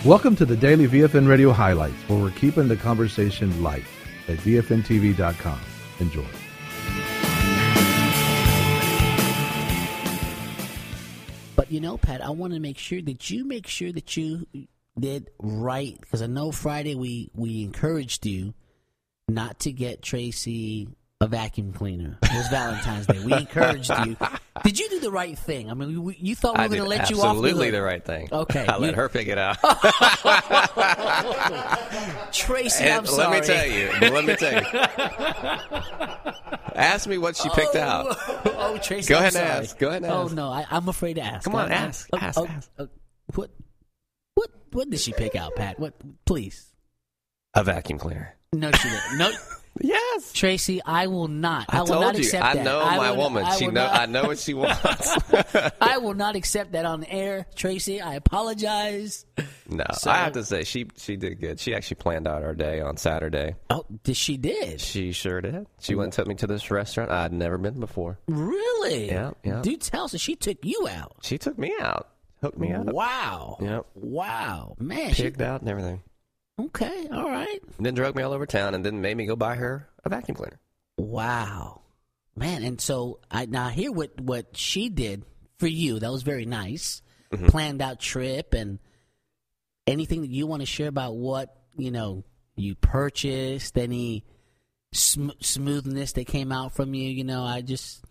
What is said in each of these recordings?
Welcome to the Daily VFN Radio Highlights, where we're keeping the conversation light at VFNTV.com. Enjoy. But you know, Pat, I want to make sure that you did right, because I know Friday we encouraged you not to get Tracy a vacuum cleaner. It was Valentine's Day. We encouraged you. Did you do the right thing? I mean, you thought we were going to let you off the hook. Absolutely the right thing. Okay. I let her pick it out. Tracy, And I'm sorry. Let me tell you. Ask me what she picked out. Oh, Tracy, Go I'm ahead and sorry. ask. Go ahead and ask. Oh, no, I'm afraid to ask. Come on, ask. Ask. What did she pick out, Pat? What? Please. A vacuum cleaner. No, she didn't. No. Yes. Tracy, I will not. I will told not you. accept I that. know my woman. I know what she wants. I will not accept that on air, Tracy. I apologize. No, So- I have to say she did good. She actually planned out our day on Saturday. Oh, she did? She sure did. She went and took me to this restaurant I'd never been before. Really? Yeah. Do tell. So she took you out. She took me out, hooked me up, Wow. Yep. Wow. Man. picked out and everything. Okay. All right. And then drug me all over town and then made me go buy her a vacuum cleaner. Wow. Man. And so I hear what she did for you. That was very nice. Mm-hmm. Planned out trip, and anything that you want to share about what, you purchased, any smoothness that came out from you, I just...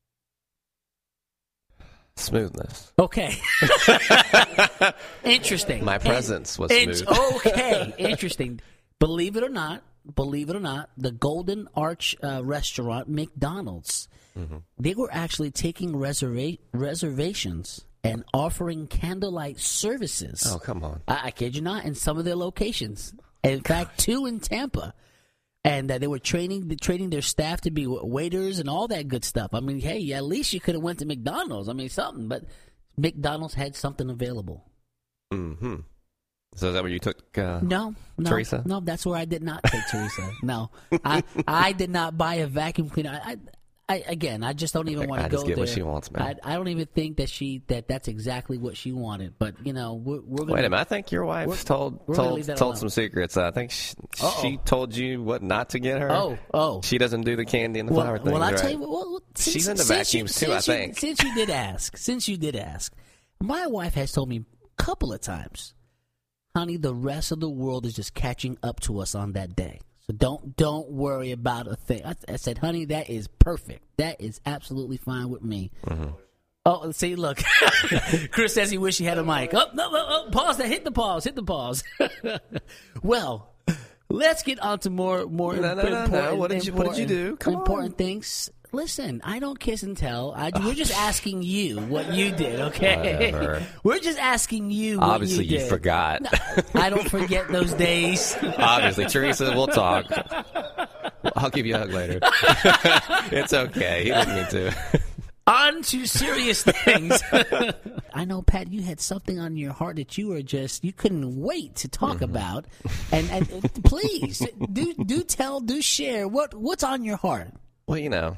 Smoothness. Okay. Interesting. My presence was smooth. Okay. Interesting. Believe it or not, the Golden Arch restaurant, McDonald's, they were actually taking reservations and offering candlelight services. Oh, come on. I kid you not, in some of their locations. In fact, 2 in Tampa. And they were training their staff to be waiters and all that good stuff. I mean, hey, at least you could have went to McDonald's. I mean, something. But McDonald's had something available. Mm-hmm. So is that where you took No, Teresa? No, that's where I did not take Teresa. No, I did not buy a vacuum cleaner. I just don't even want to go just get there. what she wants, man. I don't even think that's exactly what she wanted. But we're gonna Wait a minute. I think your wife told some secrets. I think she told you what not to get her. Oh. She doesn't do the candy and the flower thing. Well, I right? tell you what. She's into vacuums too, I think. Since you did ask, my wife has told me a couple of times, honey, the rest of the world is just catching up to us on that day. So don't worry about a thing. I said, honey, that is perfect. That is absolutely fine with me. Mm-hmm. Oh, see, look. Chris says he wish he had a mic. Oh, no, pause that. Hit the pause. Well, let's get on to more important. No. What did you do? Come important things. Listen, I don't kiss and tell. We're just asking you what you did, okay? Whatever. We're just asking you what Obviously, you did. you forgot. No, I don't forget those days. Obviously, Teresa, we'll talk. I'll give you a hug later. It's okay. He didn't mean to. On to serious things. I know, Pat, you had something on your heart that you couldn't wait to talk about. And please, do share what's on your heart. Well,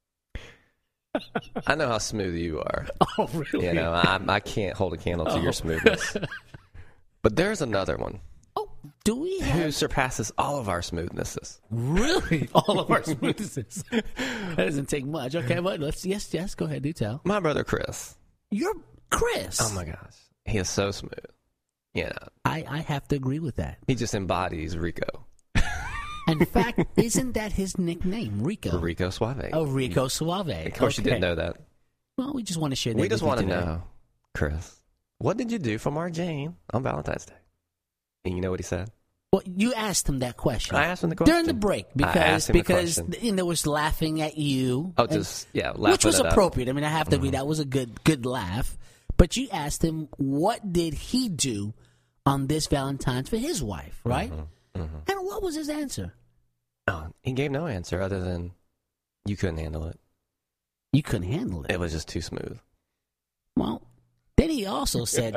I know how smooth you are. Oh, really? I can't hold a candle to your smoothness. But there's another one. Oh, do we have... Who surpasses all of our smoothnesses. Really? All of our smoothnesses. That doesn't take much. Okay, but yes, go ahead, do tell. My brother Chris. You're Chris. Oh, my gosh. He is so smooth. I have to agree with that. He just embodies Rico. In fact, isn't that his nickname, Rico? Rico Suave. Oh, Rico Suave. Of course, you didn't know that. Well, we just want to share that. We just want to today. know, Chris, what did you do for Mara Jane on Valentine's Day? And you know what he said? Well, you asked him that question. I asked him the question during the break because there was laughing at you. Oh, laughing, which was it up. Appropriate. I mean, I have to agree that was a good laugh. But you asked him what did he do on this Valentine's for his wife, right? And what was his answer? Oh, he gave no answer other than you couldn't handle it. You couldn't handle it. It was just too smooth. Well, then he also said,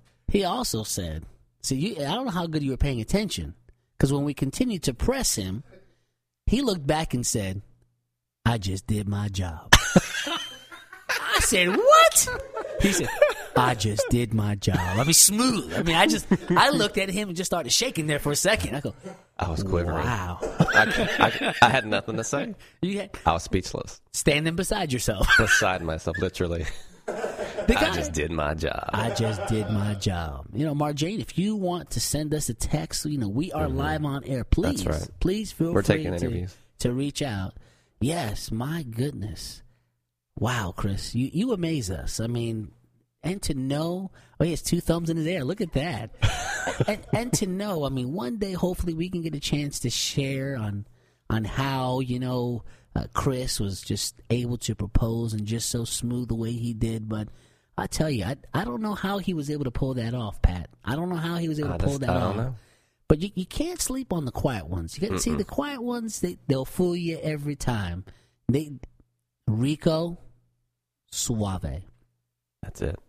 see, I don't know how good you were paying attention, because when we continued to press him, he looked back and said, I just did my job. I said, what? He said, I just did my job. I mean, smooth. I mean, I looked at him and just started shaking there for a second. I go, I was quivering. Wow. I had nothing to say. I was speechless. Standing beside yourself. Beside myself, literally. I just did my job. I just did my job. Marjane, if you want to send us a text, we are live on air. Please, that's right. Please feel We're free taking interviews. to reach out. Yes, my goodness. Wow, Chris, you amaze us. I mean, and to know, he has 2 thumbs in his air. Look at that. and to know, I mean, one day, hopefully, we can get a chance to share on how, Chris was just able to propose and just so smooth the way he did. But I tell you, I don't know how he was able to pull that off, Pat. I don't know how he was able to pull that off. Know. But you can't sleep on the quiet ones. You got to see the quiet ones. They'll fool you every time. Rico Suave. That's it.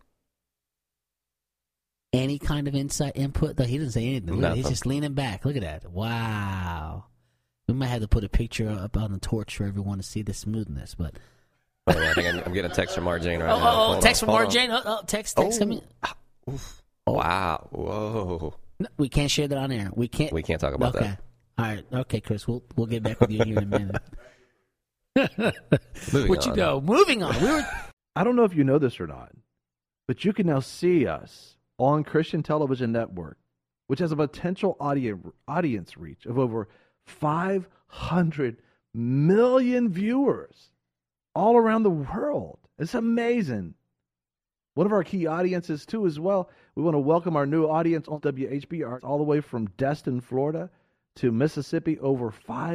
Any kind of input? Though he didn't say anything. Nothing. He's just leaning back. Look at that. Wow. We might have to put a picture up on the torch for everyone to see the smoothness. But I think I'm getting a text from Marjane right now. Oh, text from Marjane. Text coming. Wow. Whoa. No, we can't share that on air. We can't talk about that. All right. Okay, Chris. We'll get back with you here in a minute. Moving on. I don't know if you know this or not, but you can now see us on Christian Television Network, which has a potential audience reach of over 500 million viewers all around the world. It's amazing. One of our key audiences, too, as well. We want to welcome our new audience on WHBR all the way from Destin, Florida to Mississippi. Over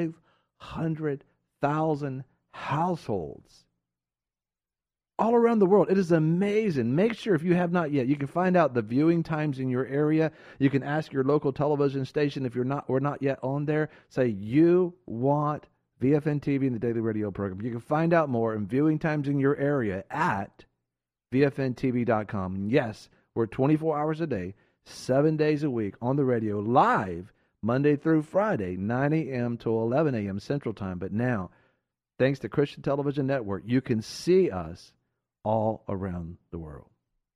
500,000 households all around the world. It is amazing. Make sure, if you have not yet, you can find out the viewing times in your area. You can ask your local television station if we're not yet on there. Say you want VFN TV and the Daily Radio program. You can find out more and viewing times in your area at VFNTV.com. Yes, we're 24 hours a day, 7 days a week on the radio, live Monday through Friday, 9 a.m. to 11 a.m. Central Time. But now, thanks to Christian Television Network, you can see us all around the world.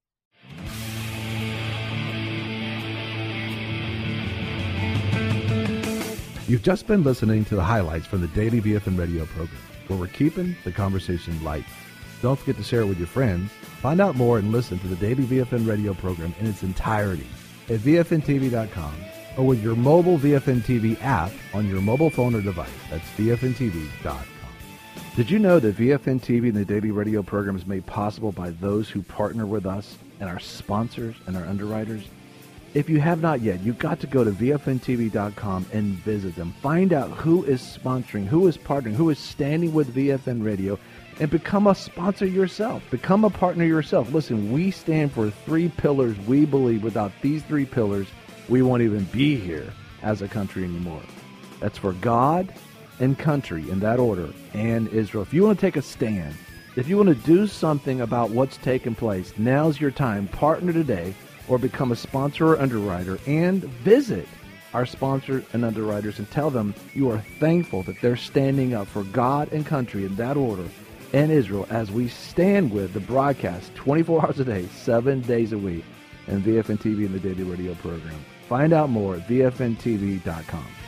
You've just been listening to the highlights from the Daily VFN Radio program, where we're keeping the conversation light. Don't forget to share it with your friends. Find out more and listen to the Daily VFN Radio program in its entirety at VFNTV.com or with your mobile VFN TV app on your mobile phone or device. That's VFNTV.com. Did you know that VFN TV and the Daily Radio program is made possible by those who partner with us and our sponsors and our underwriters? If you have not yet, you've got to go to VFNTV.com and visit them. Find out who is sponsoring, who is partnering, who is standing with VFN Radio, and become a sponsor yourself. Become a partner yourself. Listen, we stand for 3 pillars. We believe without these 3 pillars, we won't even be here as a country anymore. That's for God and country, in that order, and Israel. If you want to take a stand, if you want to do something about what's taking place, now's your time. Partner today or become a sponsor or underwriter and visit our sponsors and underwriters and tell them you are thankful that they're standing up for God and country, in that order, and Israel, as we stand with the broadcast 24 hours a day, 7 days a week, and VFN TV and the Daily Radio program. Find out more at VFNTV.com.